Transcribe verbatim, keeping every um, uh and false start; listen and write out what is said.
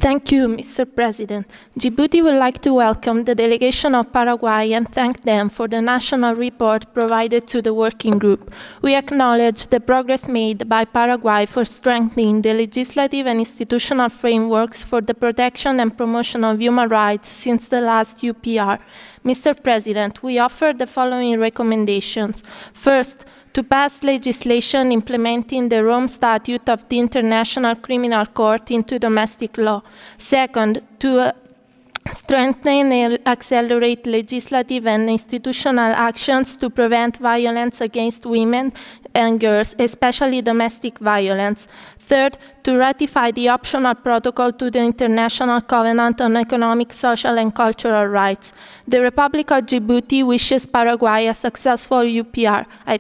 Thank you, Mister President. Djibouti would like to welcome the delegation of Paraguay and thank them for the national report provided to the working group. We acknowledge the progress made by Paraguay for strengthening the legislative and institutional frameworks for the protection and promotion of human rights since the last U P R. Mister President, we offer the following recommendations. First, to pass legislation implementing the Rome Statute of the International Criminal Court into domestic law. Second, to uh, strengthen and accelerate legislative and institutional actions to prevent violence against women and girls, especially domestic violence. Third, to ratify the optional protocol to the International Covenant on Economic, Social, and Cultural Rights. The Republic of Djibouti wishes Paraguay a successful U P R. I